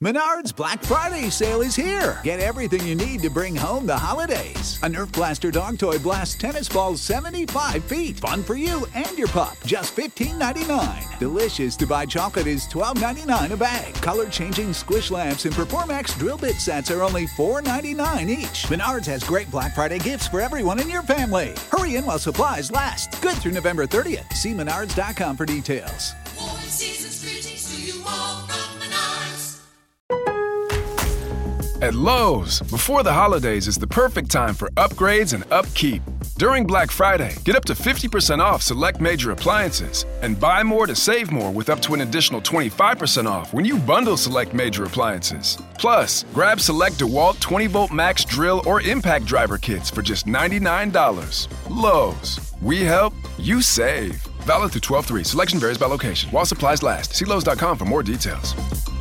Menards Black Friday sale is here. Get everything you need to bring home the holidays. A Nerf Blaster dog toy blasts tennis balls 75 feet. Fun for you and your pup. Just $15.99. Delicious to buy chocolate is $12.99 a bag. Color-changing squish lamps and Performax drill bit sets are only $4.99 each. Menards has great Black Friday gifts for everyone in your family. Hurry in while supplies last. Good through November 30th. See menards.com for details. Season's greetings to you all from Menards. At Lowe's, before the holidays is the perfect time for upgrades and upkeep. During Black Friday, get up to 50% off select major appliances and buy more to save more with up to an additional 25% off when you bundle select major appliances. Plus, grab select DeWalt 20-volt max drill or impact driver kits for just $99. Lowe's, we help, you save. Valid through 12/3. Selection varies by location. While supplies last. See Lowe's.com for more details.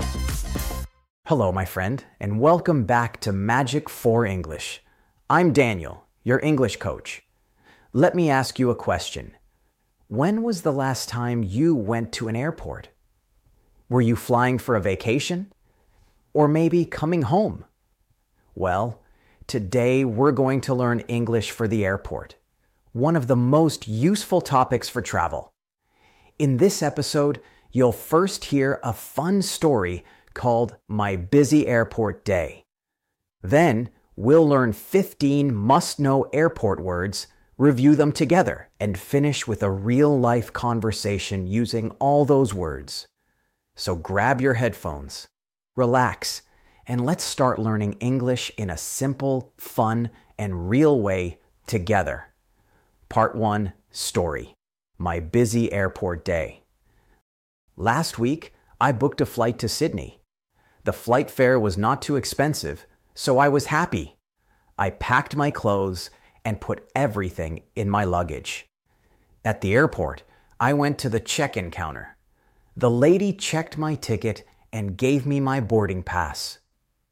Hello, my friend, and welcome back to Magic for English. I'm Daniel, your English coach. Let me ask you a question. When was the last time you went to an airport? Were you flying for a vacation? Or maybe coming home? Well, today we're going to learn English for the airport, one of the most useful topics for travel. In this episode, you'll first hear a fun story called My Busy Airport Day. Then, we'll learn 15 must-know airport words, review them together, and finish with a real-life conversation using all those words. So grab your headphones, relax, and let's start learning English in a simple, fun, and real way together. Part 1, Story. My Busy Airport Day. Last week, I booked a flight to Sydney. The flight fare was not too expensive, so I was happy. I packed my clothes and put everything in my luggage. At the airport, I went to the check-in counter. The lady checked my ticket and gave me my boarding pass.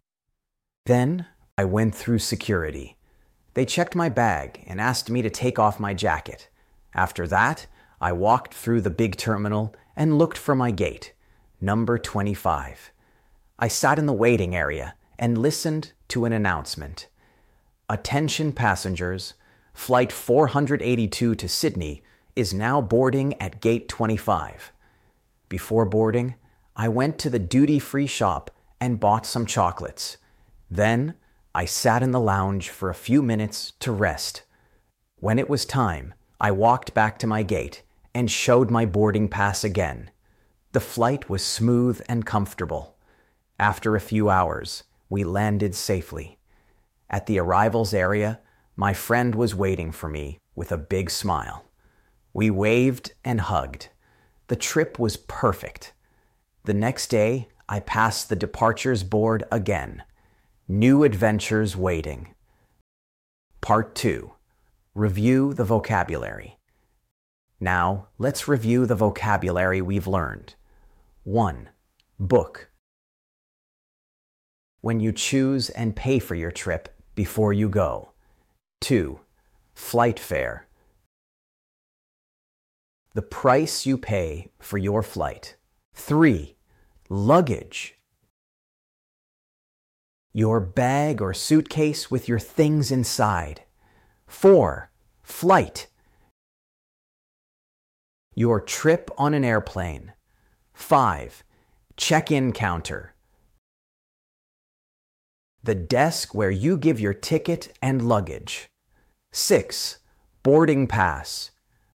Then, I went through security. They checked my bag and asked me to take off my jacket. After that, I walked through the big terminal and looked for my gate, number 25. I sat in the waiting area and listened to an announcement. Attention passengers, Flight 482 to Sydney is now boarding at gate 25. Before boarding, I went to the duty-free shop and bought some chocolates. Then, I sat in the lounge for a few minutes to rest. When it was time, I walked back to my gate and showed my boarding pass again. The flight was smooth and comfortable. After a few hours, we landed safely. At the arrivals area, my friend was waiting for me with a big smile. We waved and hugged. The trip was perfect. The next day, I passed the departures board again. New adventures waiting. Part 2. Review the vocabulary. Now, let's review the vocabulary we've learned. 1. Book. When you choose and pay for your trip before you go. 2. Flight fare. The price you pay for your flight. 3. Luggage. Your bag or suitcase with your things inside. 4. Flight. Your trip on an airplane. 5. Check-in counter. The desk where you give your ticket and luggage. 6. Boarding pass.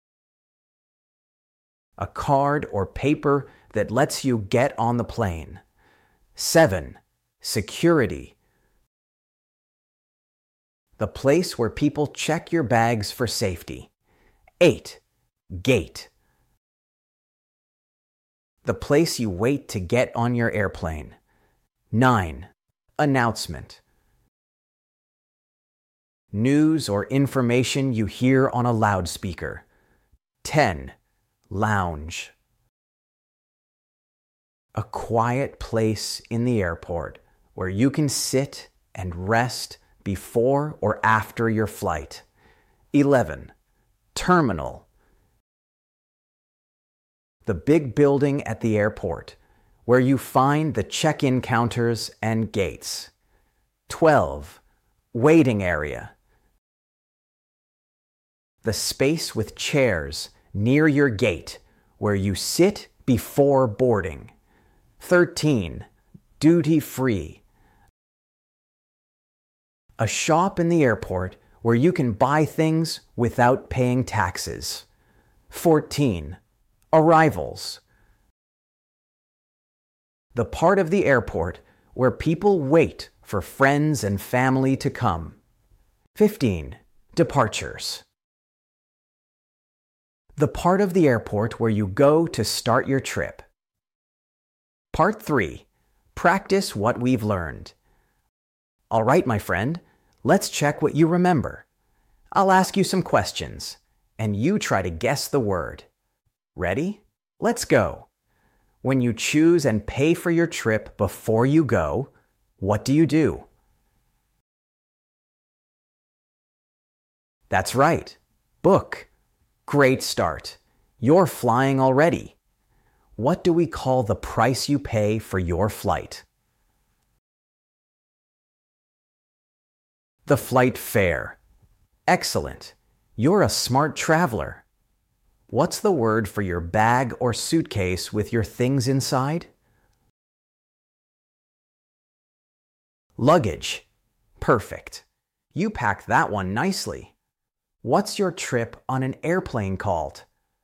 A card or paper that lets you get on the plane. 7. Security. The place where people check your bags for safety. 8. Gate. The place you wait to get on your airplane. 9. Announcement. News or information you hear on a loudspeaker. 10. Lounge. A quiet place in the airport where you can sit and rest before or after your flight. 11. Terminal. The big building at the airport where you find the check-in counters and gates. 12. Waiting area. The space with chairs near your gate where you sit before boarding. 13. Duty free. A shop in the airport where you can buy things without paying taxes. 14. Arrivals. The part of the airport where people wait for friends and family to come. 15. Departures. The part of the airport where you go to start your trip. Part 3. Practice what we've learned. All right, my friend, let's check what you remember. I'll ask you some questions, and you try to guess the word. Ready? Let's go. When you choose and pay for your trip before you go, what do? That's right. Book. Great start. You're flying already. What do we call the price you pay for your flight? The flight fare. Excellent. You're a smart traveler. What's the word for your bag or suitcase with your things inside? Luggage. Perfect. You packed that one nicely. What's your trip on an airplane called?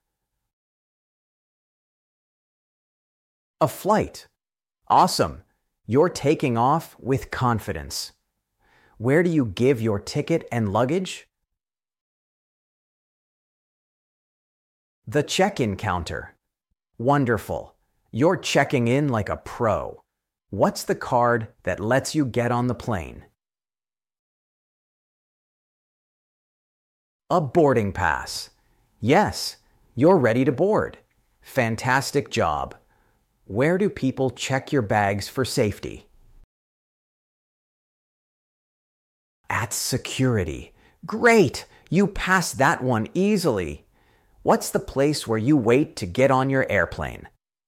A flight. Awesome. You're taking off with confidence. Where do you give your ticket and luggage? The check-in counter. Wonderful. You're checking in like a pro. What's the card that lets you get on the plane? A boarding pass. Yes, you're ready to board. Fantastic job. Where do people check your bags for safety? At security. Great! You passed that one easily. What's the place where you wait to get on your airplane?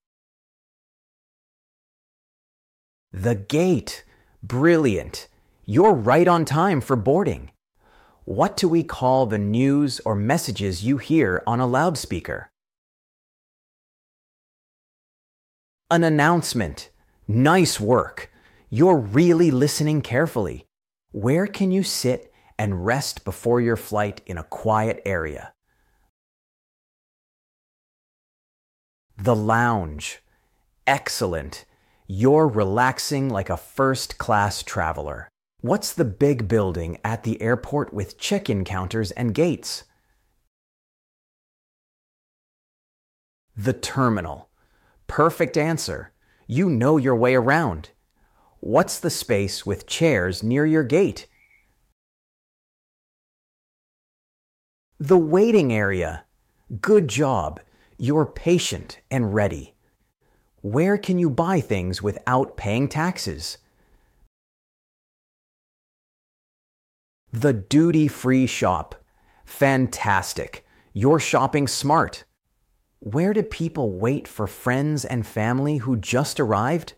The gate. Brilliant. You're right on time for boarding. What do we call the news or messages you hear on a loudspeaker? An announcement. Nice work. You're really listening carefully. Where can you sit and rest before your flight in a quiet area? The lounge. Excellent. You're relaxing like a first-class traveler. What's the big building at the airport with check-in counters and gates? The terminal. Perfect answer. You know your way around. What's the space with chairs near your gate? The waiting area. Good job. You're patient and ready. Where can you buy things without paying taxes? The duty-free shop. Fantastic. You're shopping smart. Where do people wait for friends and family who just arrived?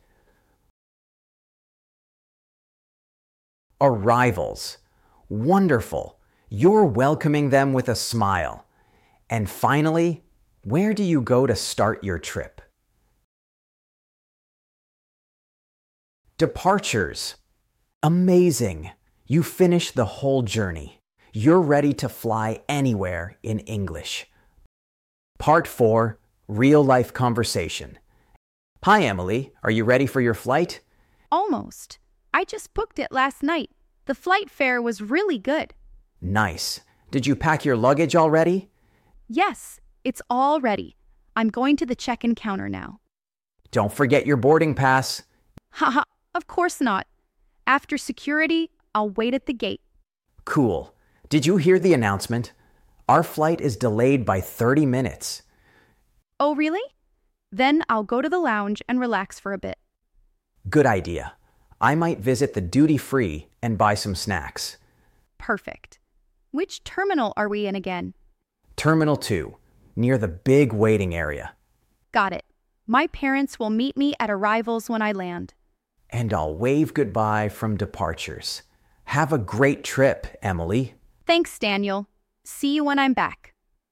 Arrivals. Wonderful. You're welcoming them with a smile. And finally, where do you go to start your trip? Departures. Amazing. You finished the whole journey. You're ready to fly anywhere in English. Part 4, Real-Life Conversation. Hi, Emily. Are you ready for your flight? Almost. I just booked it last night. The flight fare was really good. Nice. Did you pack your luggage already? Yes, it's all ready. I'm going to the check-in counter now. Don't forget your boarding pass. Haha, of course not. After security, I'll wait at the gate. Cool. Did you hear the announcement? Our flight is delayed by 30 minutes. Oh, really? Then I'll go to the lounge and relax for a bit. Good idea. I might visit the duty-free and buy some snacks. Perfect. Which terminal are we in again? Terminal 2, near the big waiting area. Got it. My parents will meet me at arrivals when I land. And I'll wave goodbye from departures. Have a great trip, Emily. Thanks, Daniel. See you when I'm back.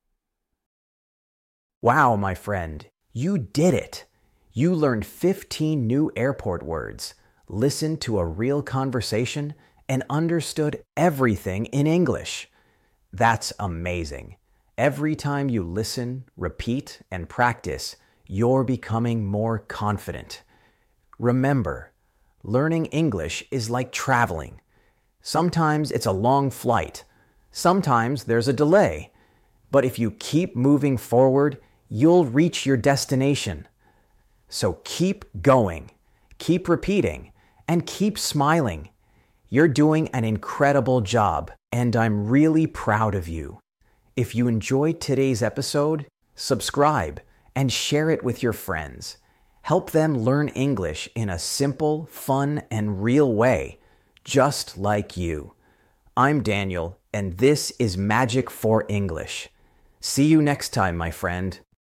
Wow, my friend, you did it. You learned 15 new airport words, listened to a real conversation, and understood everything in English. That's amazing. Every time you listen, repeat, and practice, you're becoming more confident. Remember, learning English is like traveling. Sometimes it's a long flight. Sometimes there's a delay. But if you keep moving forward, you'll reach your destination. So keep going, keep repeating, and keep smiling. You're doing an incredible job, and I'm really proud of you. If you enjoyed today's episode, subscribe and share it with your friends. Help them learn English in a simple, fun, and real way, just like you. I'm Daniel, and this is Magic for English. See you next time, my friend.